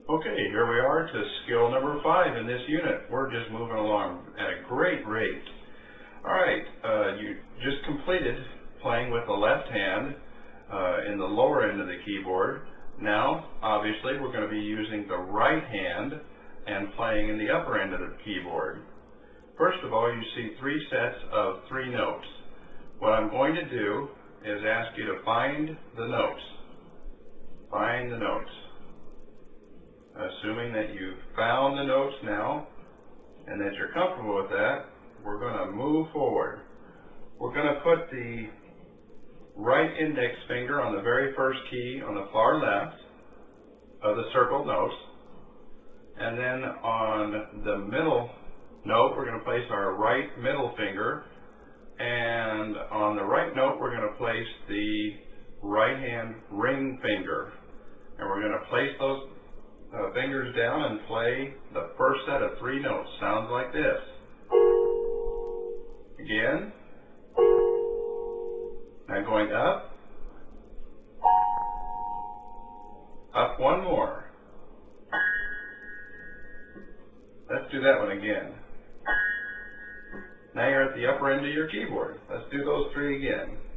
Okay, here we are to skill number 5 in this unit. We're just moving along at a great rate. Alright, you just completed playing with the left hand in the lower end of the keyboard. Now, obviously, we're going to be using the right hand and playing in the upper end of the keyboard. First of all, you see 3 sets of 3 notes. What I'm going to do is ask you to find the notes. Find the notes. Assuming that you've found the notes now and that you're comfortable with that, we're going to move forward. We're going to put the right index finger on the very first key on the far left of the circled notes, and then on the middle note we're going to place our right middle finger, and on the right note we're going to place the right hand ring finger, and we're going to place those fingers down and play the first set of 3 notes. Sounds like this. Again. Now going up. Up one more. Let's do that one again. Now you're at the upper end of your keyboard. Let's do those 3 again.